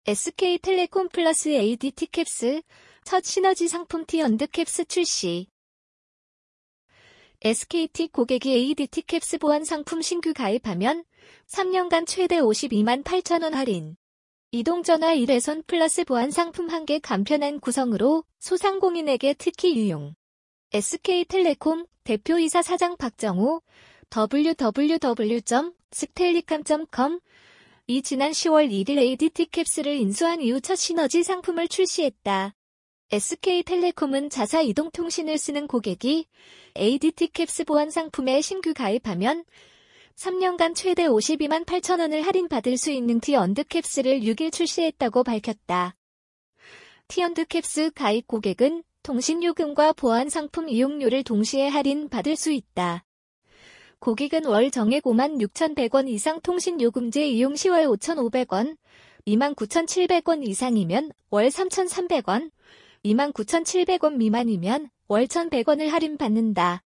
SK텔레콤 플러스 ADT캡스 첫 시너지 상품 T&캡스 출시. SKT 고객이 ADT캡스 보안 상품 신규 가입하면 3년간 최대 52만 8천원 할인. 이동전화 1회선 플러스 보안 상품 1개 간편한 구성으로 소상공인에게 특히 유용. SK텔레콤 대표이사 사장 박정호 www.sktellicom.com 이 지난 10월 1일 ADT캡스를 인수한 이후 첫 시너지 상품을 출시했다. SK텔레콤은 자사 이동통신을 쓰는 고객이 ADT캡스 보안 상품에 신규 가입하면 3년간 최대 52만 8천원을 할인받을 수 있는 T&캡스를 6일 출시했다고 밝혔다. T&캡스 가입 고객은 통신요금과 보안 상품 이용료를 동시에 할인받을 수 있다. 고객은 월 정액 56,100원 이상 통신요금제 이용 시 월 5,500원, 29,700원 이상이면 월 3,300원, 29,700원 미만이면 월 1,100원을 할인받는다.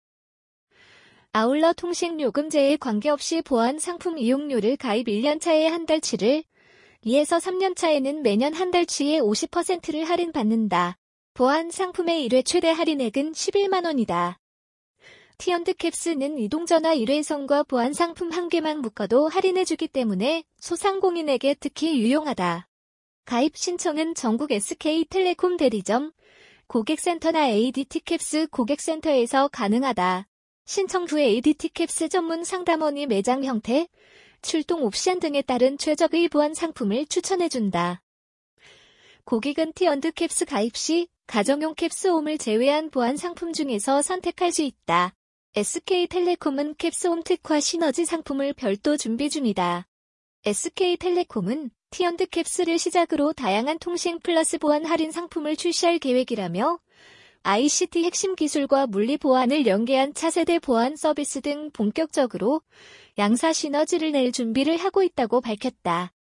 아울러 통신요금제에 관계없이 보안 상품 이용료를 가입 1년 차에 한 달치를, 2에서 3년 차에는 매년 한 달치의 50%를 할인받는다. 보안 상품의 1회 최대 할인액은 11만원이다. T&캡스는 이동전화 1회선과 보안 상품 1개만 묶어도 할인해주기 때문에 소상공인에게 특히 유용하다. 가입 신청은 전국 SK텔레콤 대리점, 고객센터나 ADT캡스 고객센터에서 가능하다. 신청 후 ADT캡스 전문 상담원이 매장 형태, 출동 옵션 등에 따른 최적의 보안 상품을 추천해준다. 고객은 T&캡스 가입 시 가정용 캡스홈을 제외한 보안 상품 중에서 선택할 수 있다. SK텔레콤은 캡스홈 특화 시너지 상품을 별도 준비 중이다. SK텔레콤은 T&캡스를 시작으로 다양한 통신 플러스 보안 할인 상품을 출시할 계획이라며 ICT 핵심 기술과 물리 보안을 연계한 차세대 보안 서비스 등 본격적으로 양사 시너지를 낼 준비를 하고 있다고 밝혔다.